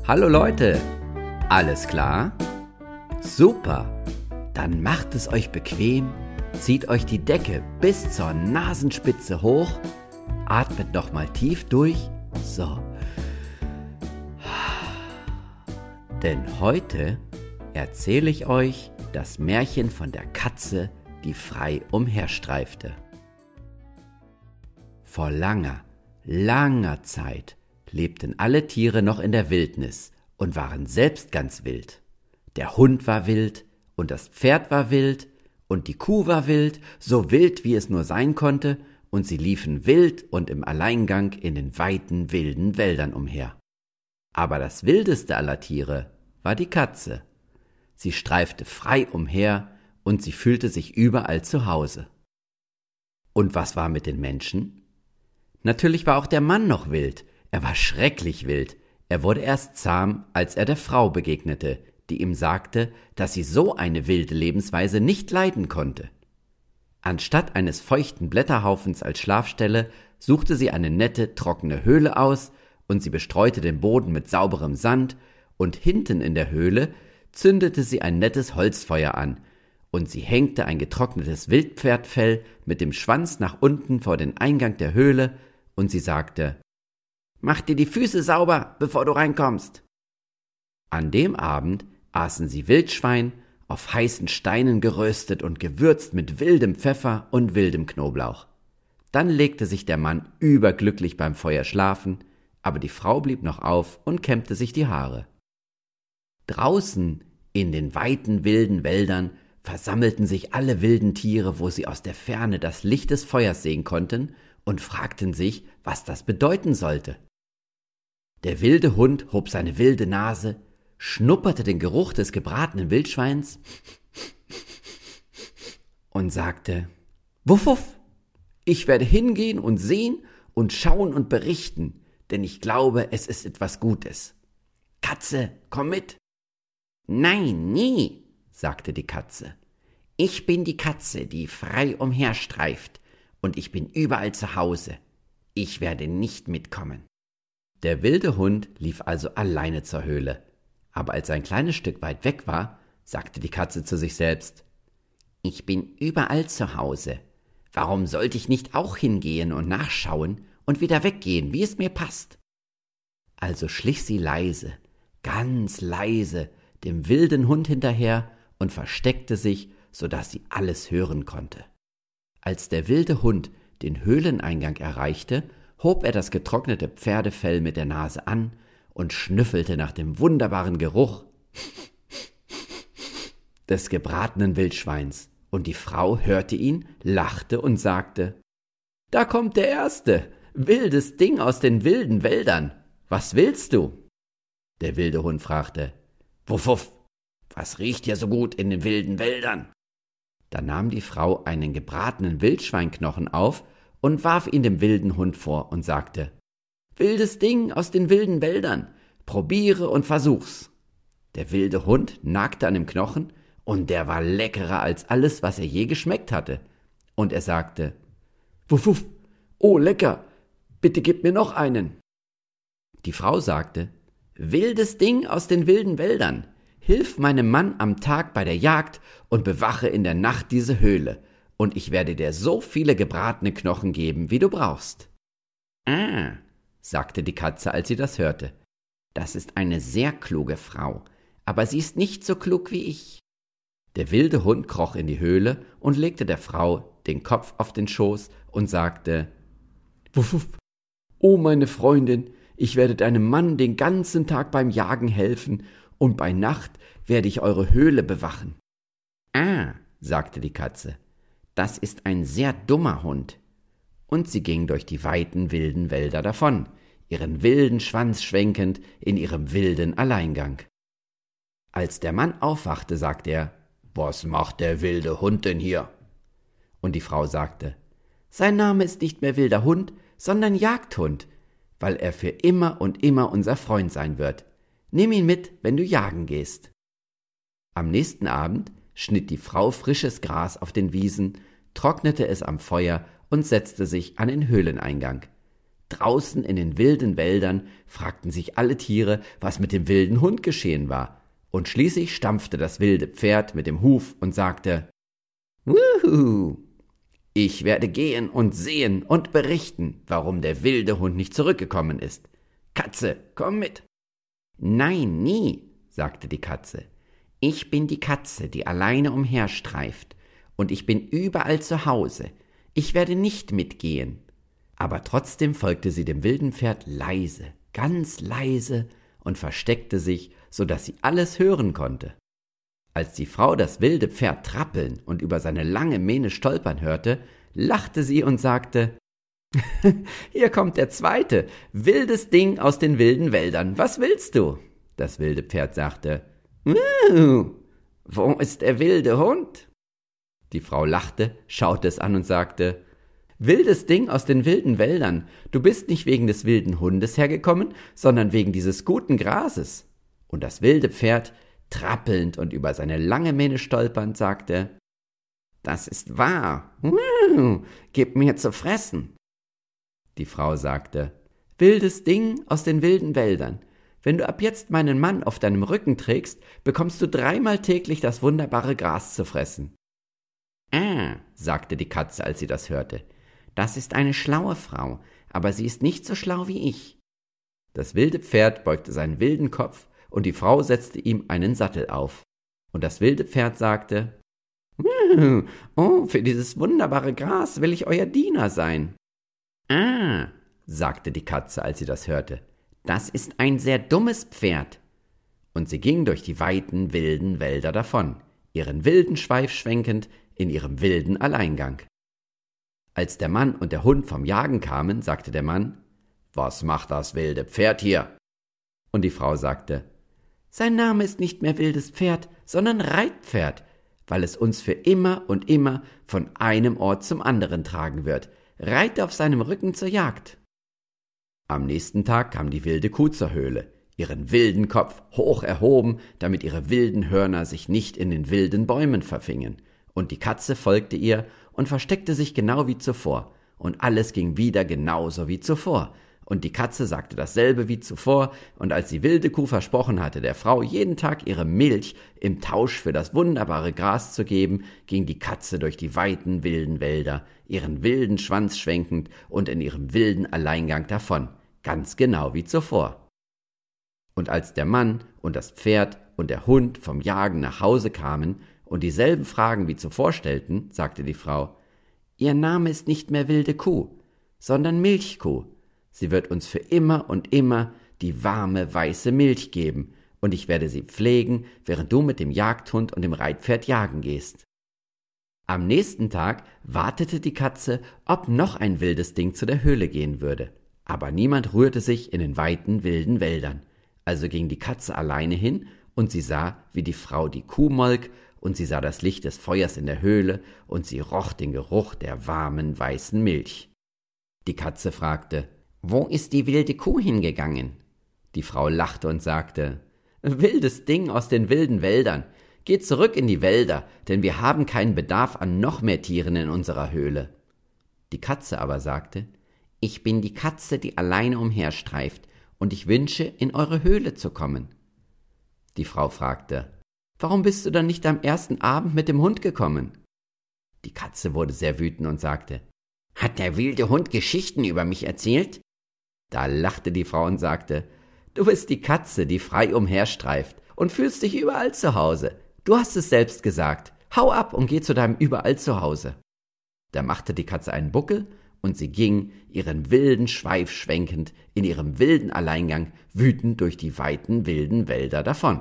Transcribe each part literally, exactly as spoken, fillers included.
Hallo Leute, alles klar? Super, dann macht es euch bequem, zieht euch die Decke bis zur Nasenspitze hoch, atmet nochmal tief durch, so. Denn heute erzähle ich euch das Märchen von der Katze, die frei umherstreifte. Vor langer, langer Zeit lebten alle Tiere noch in der Wildnis und waren selbst ganz wild. Der Hund war wild und das Pferd war wild und die Kuh war wild, so wild wie es nur sein konnte, und sie liefen wild und im Alleingang in den weiten, wilden Wäldern umher. Aber das wildeste aller Tiere war die Katze. Sie streifte frei umher und sie fühlte sich überall zu Hause. Und was war mit den Menschen? Natürlich war auch der Mann noch wild. Er war schrecklich wild. Er wurde erst zahm, als er der Frau begegnete, die ihm sagte, dass sie so eine wilde Lebensweise nicht leiden konnte. Anstatt eines feuchten Blätterhaufens als Schlafstelle suchte sie eine nette, trockene Höhle aus und sie bestreute den Boden mit sauberem Sand und hinten in der Höhle zündete sie ein nettes Holzfeuer an und sie hängte ein getrocknetes Wildpferdfell mit dem Schwanz nach unten vor den Eingang der Höhle und sie sagte: »Mach dir die Füße sauber, bevor du reinkommst.« An dem Abend aßen sie Wildschwein, auf heißen Steinen geröstet und gewürzt mit wildem Pfeffer und wildem Knoblauch. Dann legte sich der Mann überglücklich beim Feuer schlafen, aber die Frau blieb noch auf und kämmte sich die Haare. Draußen in den weiten wilden Wäldern versammelten sich alle wilden Tiere, wo sie aus der Ferne das Licht des Feuers sehen konnten, und fragten sich, was das bedeuten sollte. Der wilde Hund hob seine wilde Nase, schnupperte den Geruch des gebratenen Wildschweins und sagte: »Wuff, wuff, ich werde hingehen und sehen und schauen und berichten, denn ich glaube, es ist etwas Gutes. Katze, komm mit!« »Nein, nie«, sagte die Katze. »Ich bin die Katze, die frei umherstreift, und ich bin überall zu Hause. Ich werde nicht mitkommen.« Der wilde Hund lief also alleine zur Höhle. Aber als er ein kleines Stück weit weg war, sagte die Katze zu sich selbst: »Ich bin überall zu Hause. Warum sollte ich nicht auch hingehen und nachschauen und wieder weggehen, wie es mir passt?« Also schlich sie leise, ganz leise, dem wilden Hund hinterher und versteckte sich, so dass sie alles hören konnte. Als der wilde Hund den Höhleneingang erreichte, hob er das getrocknete Pferdefell mit der Nase an und schnüffelte nach dem wunderbaren Geruch des gebratenen Wildschweins, und die Frau hörte ihn, lachte und sagte: »Da kommt der Erste, wildes Ding aus den wilden Wäldern. Was willst du?« Der wilde Hund fragte: »Wuff, wuff, was riecht hier so gut in den wilden Wäldern?« Da nahm die Frau einen gebratenen Wildschweinknochen auf und warf ihn dem wilden Hund vor und sagte: »Wildes Ding aus den wilden Wäldern, probiere und versuch's.« Der wilde Hund nagte an dem Knochen, und der war leckerer als alles, was er je geschmeckt hatte. Und er sagte: »Wuff, wuff, oh lecker, bitte gib mir noch einen.« Die Frau sagte: »Wildes Ding aus den wilden Wäldern, hilf meinem Mann am Tag bei der Jagd und bewache in der Nacht diese Höhle, und ich werde dir so viele gebratene Knochen geben, wie du brauchst.« »Ah«, sagte die Katze, als sie das hörte, »das ist eine sehr kluge Frau, aber sie ist nicht so klug wie ich.« Der wilde Hund kroch in die Höhle und legte der Frau den Kopf auf den Schoß und sagte: »Wuff, wuff, oh meine Freundin, ich werde deinem Mann den ganzen Tag beim Jagen helfen, und bei Nacht werde ich eure Höhle bewachen.« »Ah«, sagte die Katze, »das ist ein sehr dummer Hund.« Und sie ging durch die weiten wilden Wälder davon, ihren wilden Schwanz schwenkend in ihrem wilden Alleingang. Als der Mann aufwachte, sagte er: »Was macht der wilde Hund denn hier?« Und die Frau sagte: »Sein Name ist nicht mehr wilder Hund, sondern Jagdhund, weil er für immer und immer unser Freund sein wird. Nimm ihn mit, wenn du jagen gehst.« Am nächsten Abend schnitt die Frau frisches Gras auf den Wiesen, trocknete es am Feuer und setzte sich an den Höhleneingang. Draußen in den wilden Wäldern fragten sich alle Tiere, was mit dem wilden Hund geschehen war, und schließlich stampfte das wilde Pferd mit dem Huf und sagte: »Wuhu! Ich werde gehen und sehen und berichten, warum der wilde Hund nicht zurückgekommen ist. Katze, komm mit!« »Nein, nie«, sagte die Katze. »Ich bin die Katze, die alleine umherstreift, und ich bin überall zu Hause. Ich werde nicht mitgehen.« Aber trotzdem folgte sie dem wilden Pferd leise, ganz leise und versteckte sich, so dass sie alles hören konnte. Als die Frau das wilde Pferd trappeln und über seine lange Mähne stolpern hörte, lachte sie und sagte: »Hier kommt der zweite, wildes Ding aus den wilden Wäldern. Was willst du?« Das wilde Pferd sagte: »Wuhu, wo ist der wilde Hund?« Die Frau lachte, schaute es an und sagte: »Wildes Ding aus den wilden Wäldern, du bist nicht wegen des wilden Hundes hergekommen, sondern wegen dieses guten Grases.« Und das wilde Pferd, trappelnd und über seine lange Mähne stolpernd, sagte: »Das ist wahr. Wuhu, gib mir zu fressen.« Die Frau sagte: »Wildes Ding aus den wilden Wäldern, wenn du ab jetzt meinen Mann auf deinem Rücken trägst, bekommst du dreimal täglich das wunderbare Gras zu fressen.« »Ah«, sagte die Katze, als sie das hörte, »das ist eine schlaue Frau, aber sie ist nicht so schlau wie ich.« Das wilde Pferd beugte seinen wilden Kopf, und die Frau setzte ihm einen Sattel auf. Und das wilde Pferd sagte: »Oh, für dieses wunderbare Gras will ich euer Diener sein.« »Ah«, sagte die Katze, als sie das hörte, »das ist ein sehr dummes Pferd.« Und sie ging durch die weiten, wilden Wälder davon, ihren wilden Schweif schwenkend in ihrem wilden Alleingang. Als der Mann und der Hund vom Jagen kamen, sagte der Mann: »Was macht das wilde Pferd hier?« Und die Frau sagte: »Sein Name ist nicht mehr wildes Pferd, sondern Reitpferd, weil es uns für immer und immer von einem Ort zum anderen tragen wird. Reite auf seinem Rücken zur Jagd.« Am nächsten Tag kam die wilde Kuh zur Höhle, ihren wilden Kopf hoch erhoben, damit ihre wilden Hörner sich nicht in den wilden Bäumen verfingen. Und die Katze folgte ihr und versteckte sich genau wie zuvor, und alles ging wieder genauso wie zuvor. Und die Katze sagte dasselbe wie zuvor, und als die wilde Kuh versprochen hatte, der Frau jeden Tag ihre Milch im Tausch für das wunderbare Gras zu geben, ging die Katze durch die weiten wilden Wälder, ihren wilden Schwanz schwenkend und in ihrem wilden Alleingang davon, ganz genau wie zuvor. Und als der Mann und das Pferd und der Hund vom Jagen nach Hause kamen und dieselben Fragen wie zuvor stellten, sagte die Frau: »Ihr Name ist nicht mehr wilde Kuh, sondern Milchkuh. Sie wird uns für immer und immer die warme, weiße Milch geben, und ich werde sie pflegen, während du mit dem Jagdhund und dem Reitpferd jagen gehst.« Am nächsten Tag wartete die Katze, ob noch ein wildes Ding zu der Höhle gehen würde. Aber niemand rührte sich in den weiten, wilden Wäldern. Also ging die Katze alleine hin, und sie sah, wie die Frau die Kuh molk, und sie sah das Licht des Feuers in der Höhle, und sie roch den Geruch der warmen, weißen Milch. Die Katze fragte: »Wo ist die wilde Kuh hingegangen?« Die Frau lachte und sagte: »Wildes Ding aus den wilden Wäldern, geh zurück in die Wälder, denn wir haben keinen Bedarf an noch mehr Tieren in unserer Höhle.« Die Katze aber sagte: »Ich bin die Katze, die alleine umherstreift, und ich wünsche, in eure Höhle zu kommen.« Die Frau fragte: »Warum bist du dann nicht am ersten Abend mit dem Hund gekommen?« Die Katze wurde sehr wütend und sagte: »Hat der wilde Hund Geschichten über mich erzählt?« Da lachte die Frau und sagte: »Du bist die Katze, die frei umherstreift und fühlst dich überall zu Hause. Du hast es selbst gesagt. Hau ab und geh zu deinem überall zu Hause.« Da machte die Katze einen Buckel, und sie ging, ihren wilden Schweif schwenkend, in ihrem wilden Alleingang wütend durch die weiten wilden Wälder davon.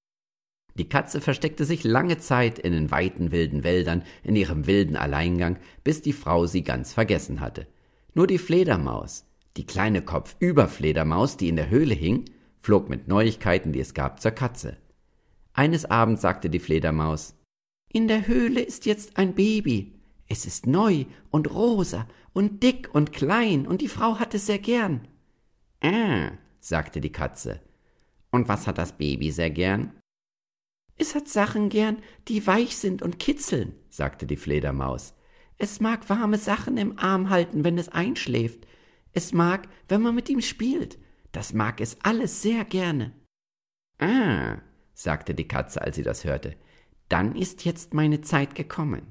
Die Katze versteckte sich lange Zeit in den weiten wilden Wäldern in ihrem wilden Alleingang, bis die Frau sie ganz vergessen hatte. Nur die Fledermaus, die kleine Kopfüberfledermaus, die in der Höhle hing, flog mit Neuigkeiten, die es gab, zur Katze. Eines Abends sagte die Fledermaus: »In der Höhle ist jetzt ein Baby. Es ist neu und rosa und dick und klein, und die Frau hat es sehr gern.« »Ah«, sagte die Katze. »Und was hat das Baby sehr gern?« »Es hat Sachen gern, die weich sind und kitzeln«, sagte die Fledermaus. »Es mag warme Sachen im Arm halten, wenn es einschläft. Es mag, wenn man mit ihm spielt. Das mag es alles sehr gerne. »Ah«, sagte die Katze, als sie das hörte, »dann ist jetzt meine Zeit gekommen.«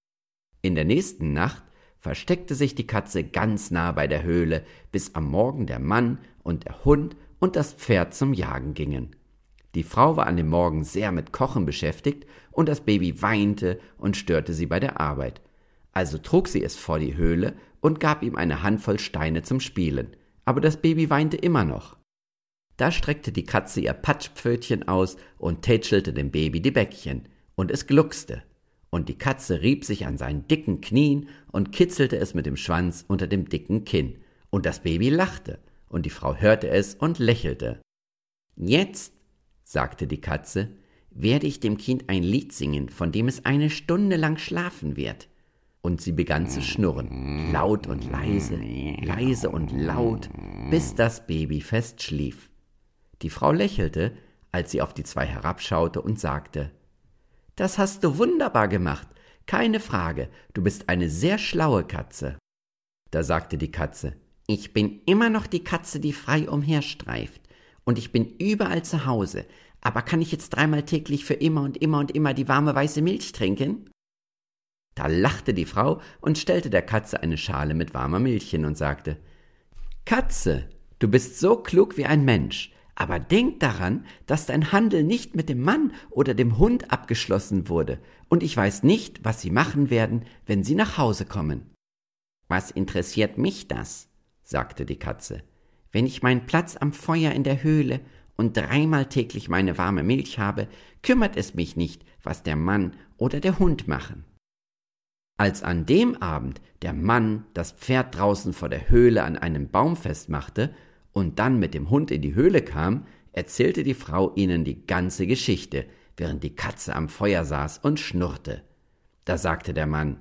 In der nächsten Nacht versteckte sich die Katze ganz nah bei der Höhle, bis am Morgen der Mann und der Hund und das Pferd zum Jagen gingen. Die Frau war an dem Morgen sehr mit Kochen beschäftigt und das Baby weinte und störte sie bei der Arbeit. Also trug sie es vor die Höhle und gab ihm eine Handvoll Steine zum Spielen, aber das Baby weinte immer noch. Da streckte die Katze ihr Patschpfötchen aus und tätschelte dem Baby die Bäckchen, und es gluckste. Und die Katze rieb sich an seinen dicken Knien und kitzelte es mit dem Schwanz unter dem dicken Kinn. Und das Baby lachte, und die Frau hörte es und lächelte. »Jetzt«, sagte die Katze, »werde ich dem Kind ein Lied singen, von dem es eine Stunde lang schlafen wird.« Und sie begann zu schnurren, laut und leise, leise und laut, bis das Baby fest schlief. Die Frau lächelte, als sie auf die zwei herabschaute und sagte, »Das hast du wunderbar gemacht, keine Frage, du bist eine sehr schlaue Katze.« Da sagte die Katze, »Ich bin immer noch die Katze, die frei umherstreift, und ich bin überall zu Hause, aber kann ich jetzt dreimal täglich für immer und immer und immer die warme weiße Milch trinken?« Da lachte die Frau und stellte der Katze eine Schale mit warmer Milch hin und sagte, »Katze, du bist so klug wie ein Mensch, aber denk daran, dass dein Handel nicht mit dem Mann oder dem Hund abgeschlossen wurde, und ich weiß nicht, was sie machen werden, wenn sie nach Hause kommen.« »Was interessiert mich das?«, sagte die Katze. »Wenn ich meinen Platz am Feuer in der Höhle und dreimal täglich meine warme Milch habe, kümmert es mich nicht, was der Mann oder der Hund machen.« Als an dem Abend der Mann das Pferd draußen vor der Höhle an einem Baum festmachte und dann mit dem Hund in die Höhle kam, erzählte die Frau ihnen die ganze Geschichte, während die Katze am Feuer saß und schnurrte. Da sagte der Mann,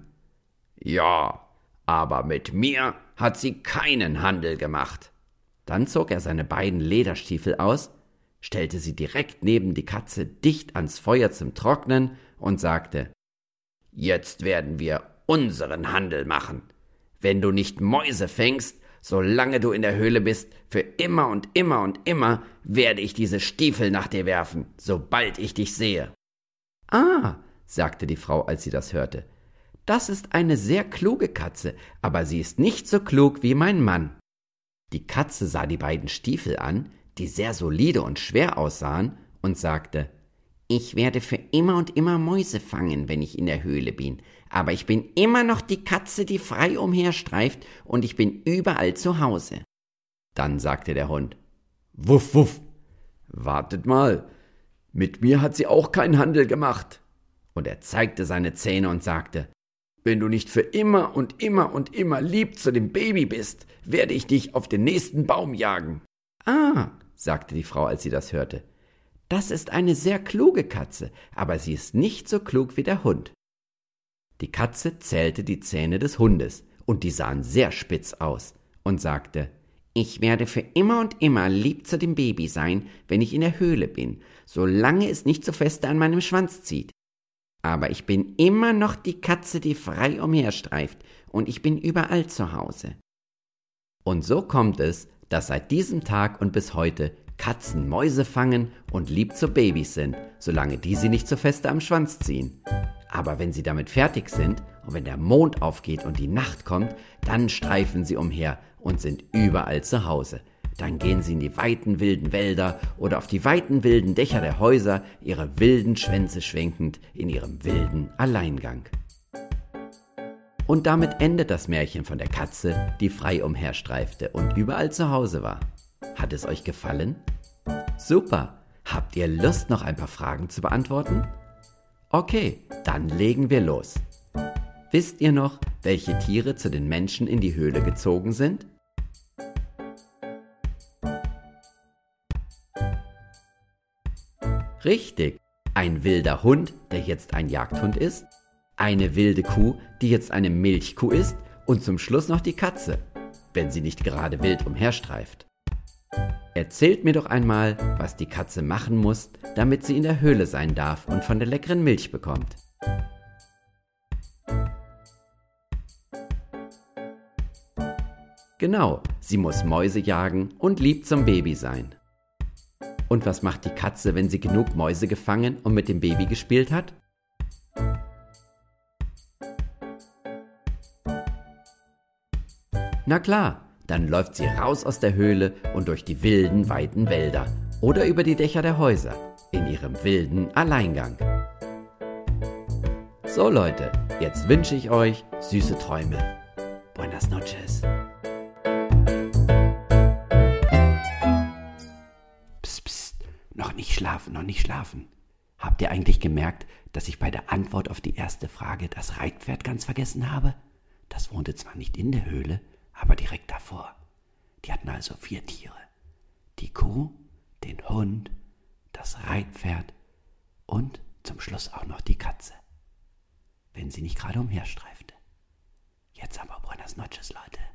»Ja, aber mit mir hat sie keinen Handel gemacht.« Dann zog er seine beiden Lederstiefel aus, stellte sie direkt neben die Katze dicht ans Feuer zum Trocknen und sagte, »Jetzt werden wir unseren Handel machen. Wenn du nicht Mäuse fängst, solange du in der Höhle bist, für immer und immer und immer werde ich diese Stiefel nach dir werfen, sobald ich dich sehe.« »Ah«, sagte die Frau, als sie das hörte, »das ist eine sehr kluge Katze, aber sie ist nicht so klug wie mein Mann.« Die Katze sah die beiden Stiefel an, die sehr solide und schwer aussahen, und sagte, »Ich werde für immer und immer Mäuse fangen, wenn ich in der Höhle bin, aber ich bin immer noch die Katze, die frei umherstreift, und ich bin überall zu Hause.« Dann sagte der Hund, »Wuff, wuff, wartet mal, mit mir hat sie auch keinen Handel gemacht.« Und er zeigte seine Zähne und sagte, »Wenn du nicht für immer und immer und immer lieb zu dem Baby bist, werde ich dich auf den nächsten Baum jagen.« »Ah«, sagte die Frau, als sie das hörte, »das ist eine sehr kluge Katze, aber sie ist nicht so klug wie der Hund.« Die Katze zählte die Zähne des Hundes, und die sahen sehr spitz aus, und sagte, »Ich werde für immer und immer lieb zu dem Baby sein, wenn ich in der Höhle bin, solange es nicht so feste an meinem Schwanz zieht. Aber ich bin immer noch die Katze, die frei umherstreift, und ich bin überall zu Hause.« Und so kommt es, dass seit diesem Tag und bis heute Katzen Mäuse fangen und lieb zu Babys sind, solange die sie nicht so feste am Schwanz ziehen. Aber wenn sie damit fertig sind und wenn der Mond aufgeht und die Nacht kommt, dann streifen sie umher und sind überall zu Hause. Dann gehen sie in die weiten wilden Wälder oder auf die weiten wilden Dächer der Häuser, ihre wilden Schwänze schwenkend in ihrem wilden Alleingang. Und damit endet das Märchen von der Katze, die frei umherstreifte und überall zu Hause war. Hat es euch gefallen? Super! Habt ihr Lust, noch ein paar Fragen zu beantworten? Okay, dann legen wir los. Wisst ihr noch, welche Tiere zu den Menschen in die Höhle gezogen sind? Richtig, ein wilder Hund, der jetzt ein Jagdhund ist, eine wilde Kuh, die jetzt eine Milchkuh ist, und zum Schluss noch die Katze, wenn sie nicht gerade wild umherstreift. Erzählt mir doch einmal, was die Katze machen muss, damit sie in der Höhle sein darf und von der leckeren Milch bekommt. Genau, sie muss Mäuse jagen und lieb zum Baby sein. Und was macht die Katze, wenn sie genug Mäuse gefangen und mit dem Baby gespielt hat? Na klar, dann läuft sie raus aus der Höhle und durch die wilden, weiten Wälder oder über die Dächer der Häuser in ihrem wilden Alleingang. So Leute, jetzt wünsche ich euch süße Träume. Buenas noches. Psst, psst, noch nicht schlafen, noch nicht schlafen. Habt ihr eigentlich gemerkt, dass ich bei der Antwort auf die erste Frage das Reitpferd ganz vergessen habe? Das wohnte zwar nicht in der Höhle, aber direkt davor. Die hatten also vier Tiere. Die Kuh, den Hund, das Reitpferd und zum Schluss auch noch die Katze. Wenn sie nicht gerade umherstreifte. Jetzt aber buenas noches, Leute.